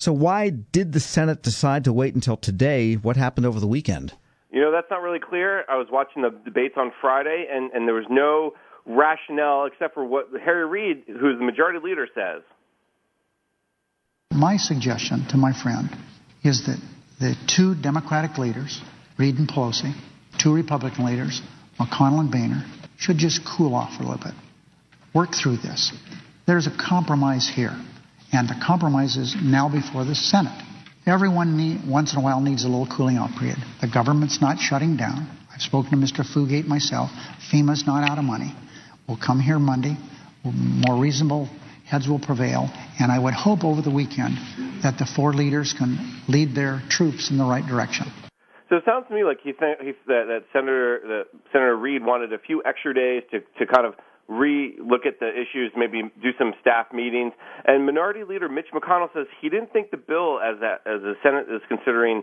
So why did the Senate decide to wait until today? What happened over the weekend? That's not really clear. I was watching the debates on Friday, and there was no rationale except for what Harry Reid, who's the majority leader, says. My suggestion to my friend is that the two Democratic leaders, Reid and Pelosi, two Republican leaders, McConnell and Boehner, should just cool off for a little bit. Work through this. There's a compromise here, and the compromise is now before the Senate. Everyone once in a while needs a little cooling off period. The government's not shutting down. I've spoken to Mr. Fugate myself. FEMA's not out of money. We'll come here Monday. More reasonable heads will prevail. And I would hope over the weekend that the four leaders can lead their troops in the right direction. So it sounds to me like that Senator Reid wanted a few extra days to kind of re-look at the issues, maybe do some staff meetings. And Minority Leader Mitch McConnell says he didn't think the bill, as the Senate is considering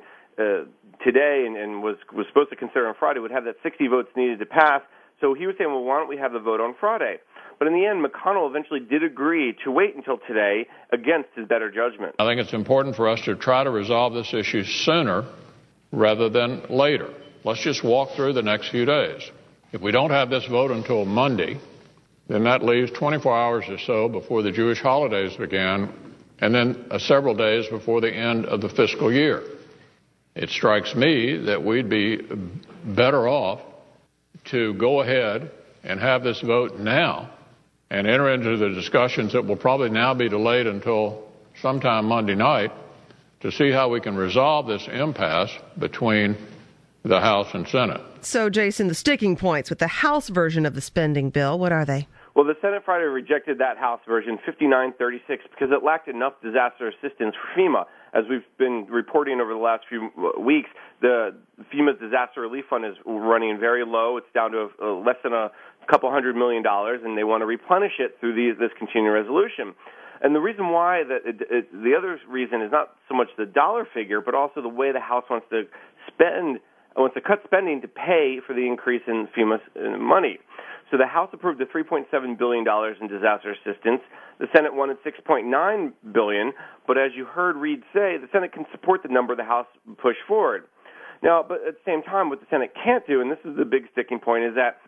today and was supposed to consider on Friday, would have that 60 votes needed to pass. So he was saying, well, why don't we have the vote on Friday? But in the end, McConnell eventually did agree to wait until today against his better judgment. I think it's important for us to try to resolve this issue sooner rather than later. Let's just walk through the next few days. If we don't have this vote until Monday, then that leaves 24 hours or so before the Jewish holidays began, and then several days before the end of the fiscal year. It strikes me that we'd be better off to go ahead and have this vote now and enter into the discussions that will probably now be delayed until sometime Monday night to see how we can resolve this impasse between the House and Senate. So, Jason, the sticking points with the House version of the spending bill, what are they? Well, the Senate Friday rejected that House version, 5936, because it lacked enough disaster assistance for FEMA. As we've been reporting over the last few weeks, the FEMA's disaster relief fund is running very low. It's down to less than a couple $100 million, and they want to replenish it through this continuing resolution. And the reason why, the other reason is not so much the dollar figure, but also the way the House wants to cut spending to pay for the increase in FEMA's money. So the House approved the $3.7 billion in disaster assistance. The Senate wanted $6.9 billion, but as you heard Reid say, the Senate can support the number the House pushed forward. Now, but at the same time, what the Senate can't do, and this is the big sticking point, is that,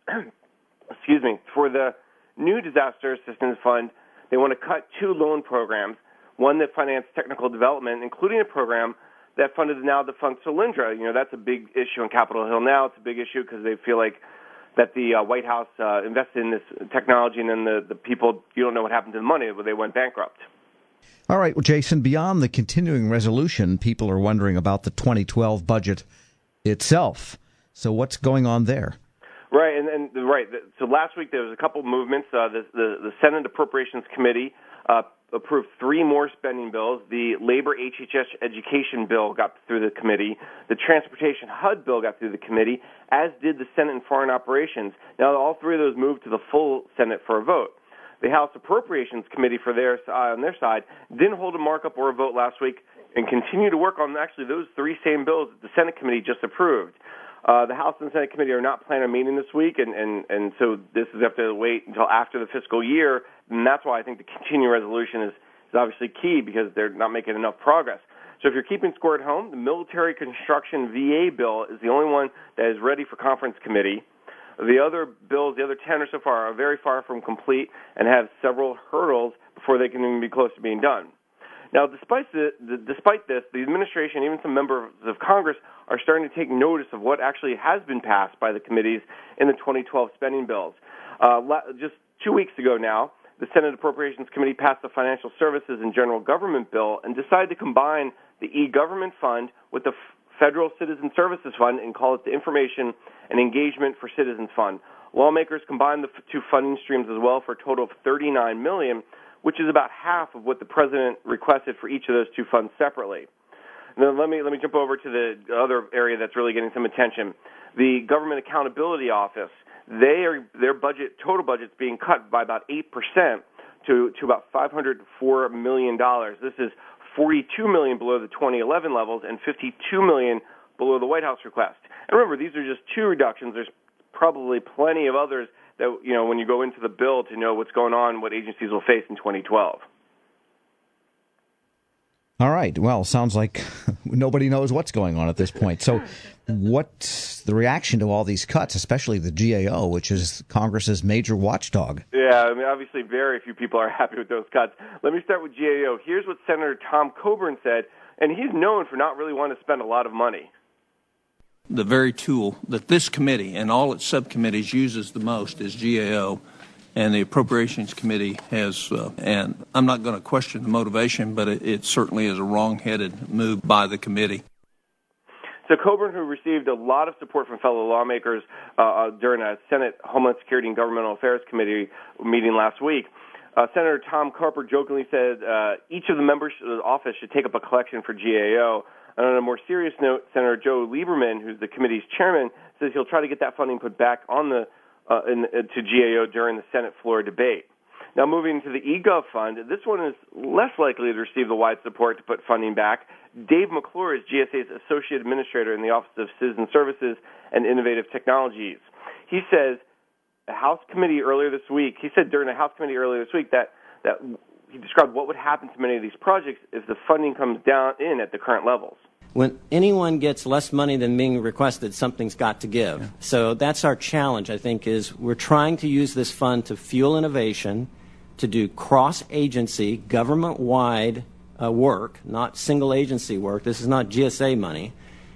for the new disaster assistance fund, they want to cut two loan programs, one that financed technical development, including a program that funded the now defunct Solyndra. That's a big issue on Capitol Hill now. It's a big issue because they feel like that the White House invested in this technology, and then the people, you don't know what happened to the money, but they went bankrupt. All right, well, Jason, beyond the continuing resolution, people are wondering about the 2012 budget itself. So what's going on there? Right, and right. So last week there was a couple movements. The Senate Appropriations Committee approved three more spending bills. The Labor HHS Education Bill got through the committee. The Transportation HUD Bill got through the committee, as did the Senate and Foreign Operations. Now, all three of those moved to the full Senate for a vote. The House Appropriations Committee, on their side, didn't hold a markup or a vote last week and continue to work on actually those three same bills that the Senate committee just approved. The House and Senate committee are not planning a meeting this week, and so this is have to wait until after the fiscal year, and that's why I think the continuing resolution is obviously key, because they're not making enough progress. So if you're keeping score at home, the Military Construction VA bill is the only one that is ready for conference committee. The other bills, the other 10 or so far, are very far from complete and have several hurdles before they can even be close to being done. Now, despite this, the administration, even some members of Congress, are starting to take notice of what actually has been passed by the committees in the 2012 spending bills. Just 2 weeks ago now, the Senate Appropriations Committee passed the Financial Services and General Government Bill and decided to combine the e-government fund with the Federal Citizen Services Fund and call it the Information and Engagement for Citizens Fund. Lawmakers combined the two funding streams as well for a total of $39 million, which is about half of what the president requested for each of those two funds separately. Now, let me jump over to the other area that's really getting some attention. The Government Accountability Office, their total budget's being cut by about 8% to about $504 million. This is $42 million below the 2011 levels and $52 million below the White House request. And remember, these are just two reductions. There's probably plenty of others that, when you go into the bill to know what's going on, what agencies will face in 2012. All right. Well, sounds like nobody knows what's going on at this point. So what's the reaction to all these cuts, especially the GAO, which is Congress's major watchdog? Yeah, I mean, obviously very few people are happy with those cuts. Let me start with GAO. Here's what Senator Tom Coburn said, and he's known for not really wanting to spend a lot of money. The very tool that this committee and all its subcommittees uses the most is GAO. And the Appropriations Committee has, and I'm not going to question the motivation, but it certainly is a wrong-headed move by the committee. So Coburn, who received a lot of support from fellow lawmakers during a Senate Homeland Security and Governmental Affairs Committee meeting last week, Senator Tom Carper jokingly said each of the members of the office should take up a collection for GAO. And on a more serious note, Senator Joe Lieberman, who's the committee's chairman, says he'll try to get that funding put back on the to GAO during the Senate floor debate. Now, moving to the eGov fund, this one is less likely to receive the wide support to put funding back. Dave McClure is GSA's Associate Administrator in the Office of Citizen Services and Innovative Technologies. He says during a House committee earlier this week that he described what would happen to many of these projects if the funding comes down in at the current levels. When anyone gets less money than being requested, something's got to give. Yeah. So that's our challenge, I think, is we're trying to use this fund to fuel innovation, to do cross-agency, government-wide work, not single-agency work. This is not GSA money.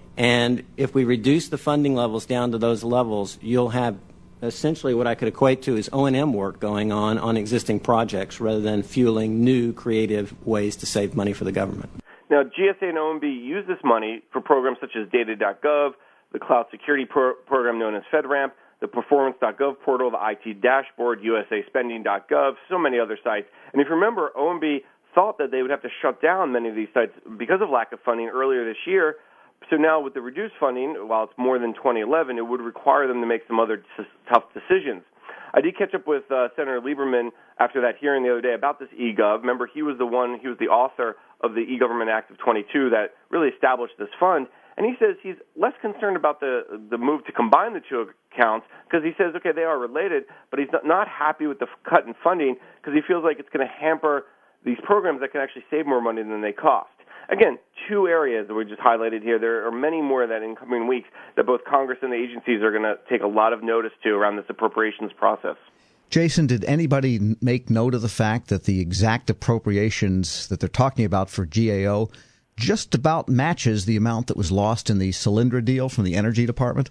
And if we reduce the funding levels down to those levels, you'll have essentially what I could equate to as O&M work going on existing projects rather than fueling new creative ways to save money for the government. Now, GSA and OMB use this money for programs such as Data.gov, the cloud security program known as FedRAMP, the Performance.gov portal, the IT dashboard, USAspending.gov, so many other sites. And if you remember, OMB thought that they would have to shut down many of these sites because of lack of funding earlier this year. So now with the reduced funding, while it's more than 2011, it would require them to make some other tough decisions. I did catch up with Senator Lieberman after that hearing the other day about this eGov. Remember, he was the author of the E-Government Act of 22 that really established this fund. And he says he's less concerned about the move to combine the two accounts because he says, okay, they are related, but he's not happy with the cut in funding because he feels like it's going to hamper these programs that can actually save more money than they cost. Again, two areas that we just highlighted here. There are many more that in coming weeks that both Congress and the agencies are going to take a lot of notice to around this appropriations process. Jason, did anybody make note of the fact that the exact appropriations that they're talking about for GAO just about matches the amount that was lost in the Solyndra deal from the Energy Department?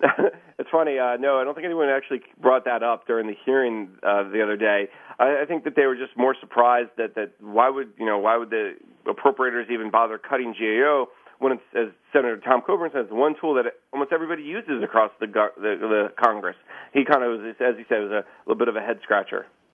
It's funny. No, I don't think anyone actually brought that up during the hearing the other day. I think that they were just more surprised that why would the appropriators even bother cutting GAO when it's, as Senator Tom Coburn says, one tool that almost everybody uses across the Congress. He kind of was, as he said, was a little bit of a head scratcher.